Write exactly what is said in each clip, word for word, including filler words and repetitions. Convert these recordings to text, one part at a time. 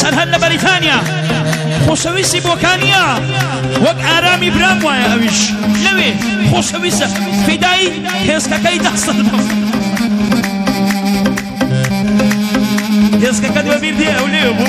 سرهد لبريطانيا خوشويسي بوكانيا وك آرامي برام وايا اويش لوي خوشويسة فداي هيسكا كي تحصل هيسكا كدوا بير دي اولي ابو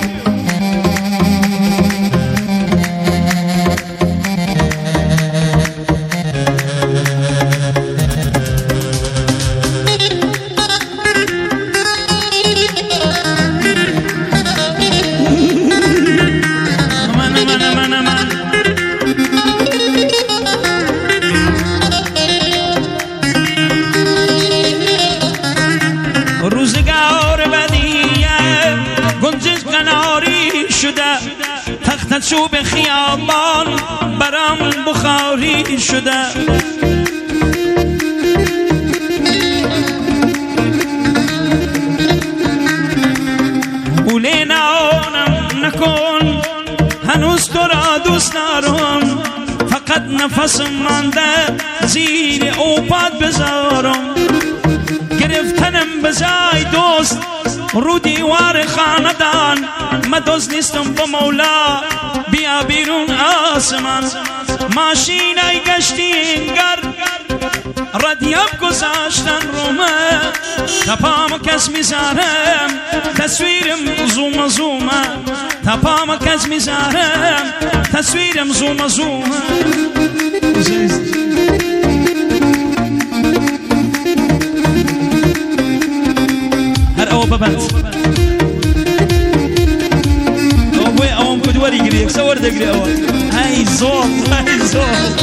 تختت شو بخيابان برام بخاري شده ولينا عونم نكون هنوز ترى دوست دارم فقط نفس مانده زیر اوپاد بذارم گرفتنم بزای دوست رو دیوار خاندان ما دوست نیستم با مولا بیا بیرون آسمان ماشین ای گشتی انگر ردیاب گذاشتن رومه تپام کس میزارم تصویرم زوم زومه تپام کس میزارم تصویرم زوم زومه هر او ببند او بوي اوم كدوري قريك سور دقري او هاي زول هاي زول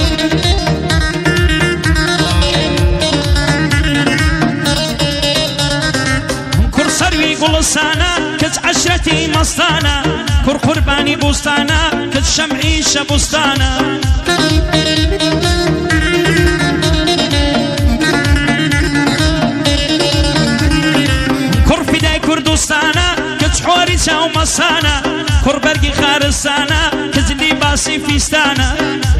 كر سروي قلصانا كت عشرتي مصطانا كر قرباني بوستانا كت شمعي شبوستانا كردستانا كتحوري ساو مصانا كربرقي خارستانا كزلي باسي فيستانا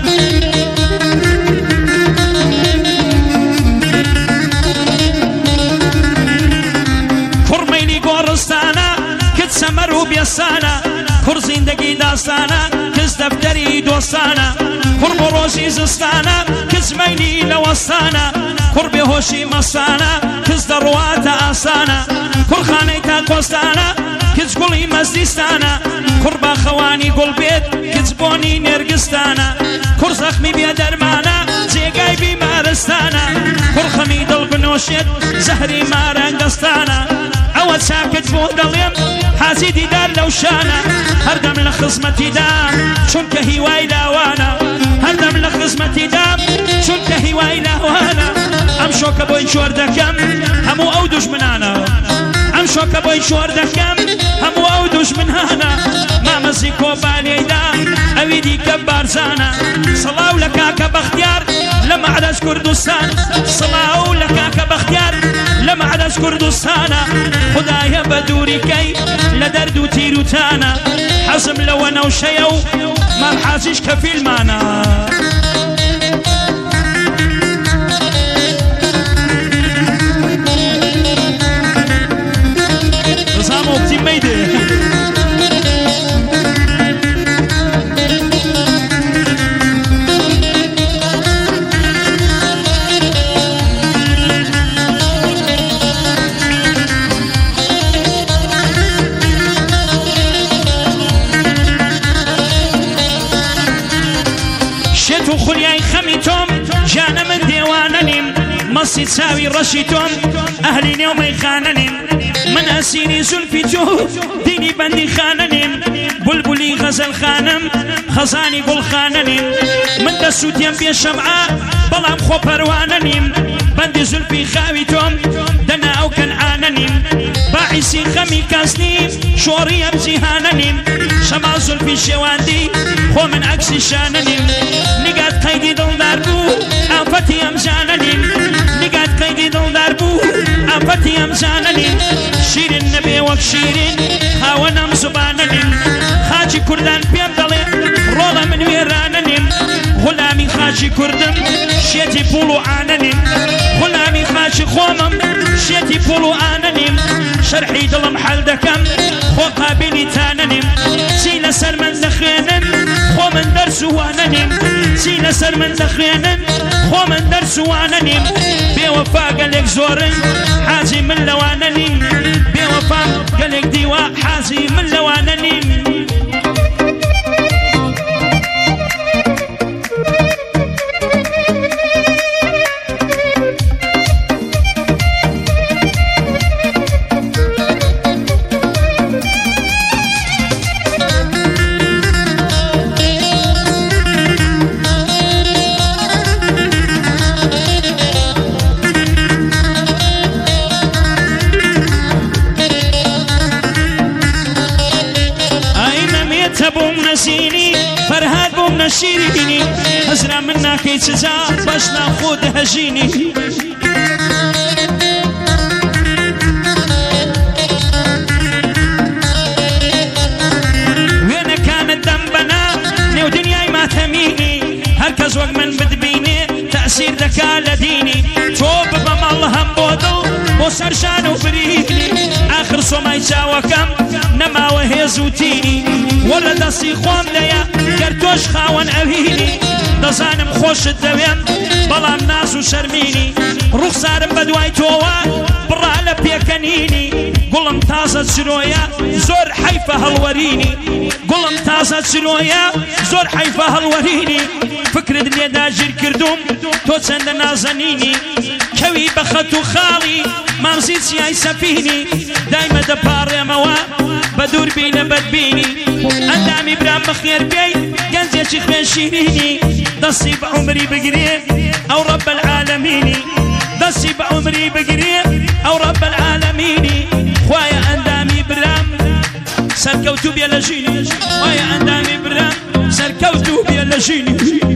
كرميلي قورستانا كتسمرو بيستانا كر زندگي داستانا كز دفتري دوستانا كر بروشي زستانا كز ميلي لوستانا كر بهوشي مصانا كز دروات آسانا كر خانيتا قوستانا كز قولي مزدستانا كر باخواني قول بيت كز بوني نرقستانا كر زخمي بيا درمانا زيقاي بمارستانا كر خميد البنوشيت زهري مارنقستانا عود ساكت بودليم حاسيدي دار لوشانا هردم لخصمتي دام شنك هواي لاوانا هردم لخصمتي دام شنك هواي لاوانا امشوك بوين شور دكم همو او دشمنانا امشوك بوين شور دكم همو او دشمنانا ما مزيكو بالي دام اويدي كبارزانا صلاو لكاك باختيار لما عدس كردستان صلاو لكاك باختيار لما عدس كردستانا خدايا بدوري كي لدردو تيرو تانا حزم لو انا وشيو ما الحاسش كفيل مانا نظامو بتي ميدي جانا من ديوانني مصي تساوي رشيتهم أهلي يومي خانني من أسيني زلفيتو ديني بندي خانني بلبلي غزل خانم خزاني قل خانني من دسوت ينبي الشمعة بلام خو پروانني بندي زلفي خاويتهم دنا أو كنعانني باعسي خمي كاسني شوري امزيهانني شما زلفي شواندي خو من عكسي شانني نقاد قيدي دل داربو آفتي امزانني نقاد قيدي دل داربو آفتي امزانني شير النبي وك شيرين هاونم زبانني خاجي كردان بيام دلي رولا من ويرانني غلامي خاجي كردم شيتي بولو آنني غلامي خاجي خومم شيتي بولو آنني شرحي دلم حل دكم خو قابلي تانني لەسەر من دەخوێنن خۆ من دەرسوانە نیم بێوەفا گەلێک زۆرن حاجی من لەوانە نیم بێوەفا گەلێک دیوە حاجی من لەوانە نیم فرهاد بوم نشيريني هزرا منا كي تجا باش ناخد هجيني وين كانت ذنبنا نيو دنياي ما تميني هركز وقت من بدبيني تأثير ذكاء لديني توب بمال هم بودو وسرشان وبريني آخر صوماي جاوكم نما وهي زوتيني ولا دسي خوام ليا كرتوش خاون أبيني دزانم خوش الدوام بلام ناس وشرميني رخصارم بدواي توا برا لبيكنيني قلم تازة شرويا زور حيفة هالوريني قلم تازة شرويا زور حيفة هالوريني فكرة اللي داجر كردوم توتسند نازنيني كوي بخطو خالي ما مزيد سياي سفيني دايما دباري موا بدور بينا بدبيني أندامي برام بخير بي قنزي شيخ من شيريني دصي بعمري بقريب أو رب العالمين دصي بعمري بقريب أو رب العالمين خوايا أندامي برام سركوتو بيا لجيني خوايا أندامي برام سركوتو بيا لجيني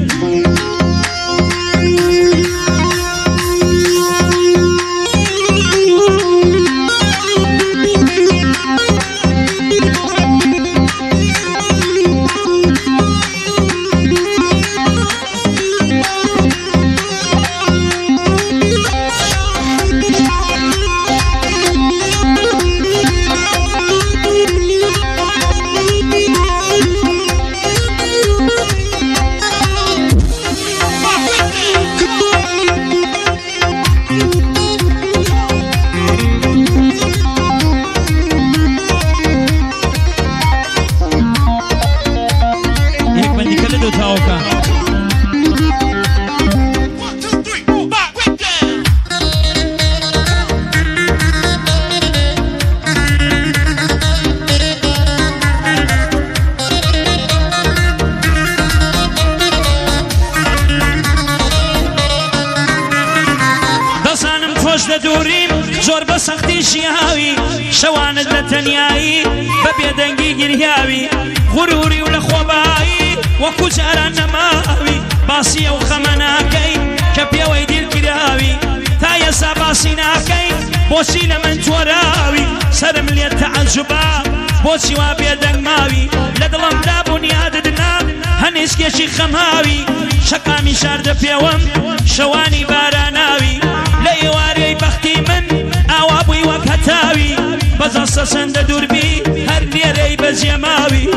زۆر بە سەختی ژیاوی شەوانت لە تەنیایی بەبێ دەنگی گریاوی غوروری و لە خۆبایی وەکو جاران نەماوی باسی ئەو خەمە ناکەی کە پێوەی دیرکراوی تا ئێستا باسی ناکەی بۆچی لە من تۆراوی سەرم لێت تەعەجوبا بۆچی وا بێدەنگ ماوی لە دڵمدا بوونیادت نا هەنێسکێکی خەماوی شەقامی شاردە پێوەم شەوانی باراناوی لە ئێوارەی بەختی من ئاوا بووی وەک هەتاوی بەزەستە سەندە دووربی هەر لێرەی بەجێماوی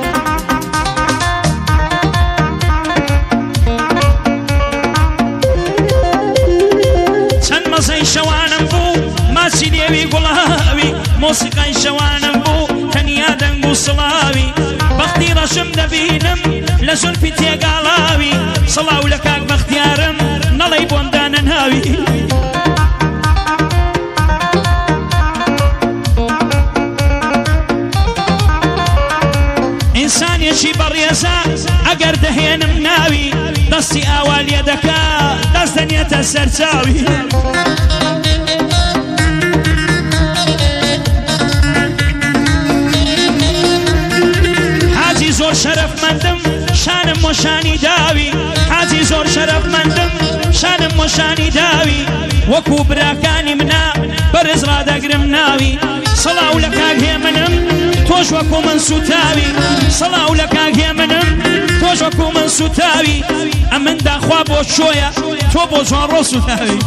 چەند مەزەی شەوانم بوو ماچی لێوی گوڵاوی مۆسیقای شەوانم بوو تەنیا دەنگ و سڵاوی بەختی ڕەشم دەبینم لە زولفی تێگاڵاوی سڵاو لە کاک بەختیارم نەڵەی بۆم دانەناوی ئینسانێکی بەڕێزە ئەگەر دەهێنم ناوی دەستی ئاوا لێ دەکا دەست دەنێتە سەرچاوی حاجی زۆر شەرەفمەندم شانم وەشانی داوی حاجی زۆر شەرەفمەندم شانم وەشانی داوی وەکو براکانی منە بەرز ڕادەگرم ناوی سڵاو لە کاک هێمنم تۆش وەکو من سوتاوی سڵاو لە کاک هێمنم تۆش وەکو من سوتاوی ئەمن داخوا بۆ چۆیە تۆ بۆ جوانڕۆ سوتاوی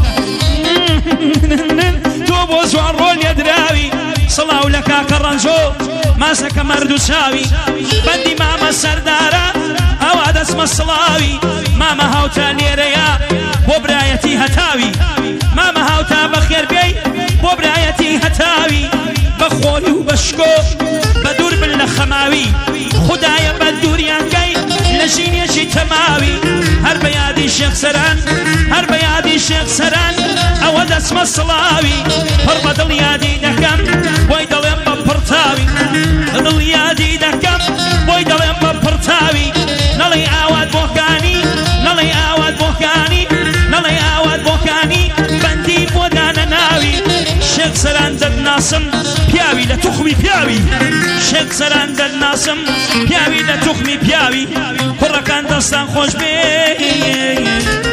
تۆ بۆ جوانڕۆ لێدراوی سڵاو لە کاکە ڕەنجۆ ماسەکە مەرد و چاوی بەندی مامە سەردارە ئەوا دەسمە سڵاوی مامە هاوتا لێرەیە بۆ برایەتی هەتاوی مامە هاوتا بەخێر بێی بۆ برایەتی هەتاوی بە خۆری و بە شکۆ بە دوور بن لە خەماوی خودایە بە دووریانگەی لە ژینێکی تەماوی هەر بە یادی شێخ سەران هەر بە یادی شێخ سەران ئەوە دەسمە سڵاوی پڕ بە دڵ یادی دەکەم بۆی دەڵێم بە پڕتاوی دڵ یادی دەکەم بۆی دەڵێم بە پڕتاوی نەڵێ ئاوات بۆکانی نەڵێ ئاوات بۆکانی نەڵێ ئاوات بۆکانی بەندی بۆ دانە ناوی شێخ سەران دەدناسم پیاوی لە توخمی پیاوی شێخ سەران دەدناسم پیاوی لە توخمی پیاوی کوڕەکان دەستان خۆش بێ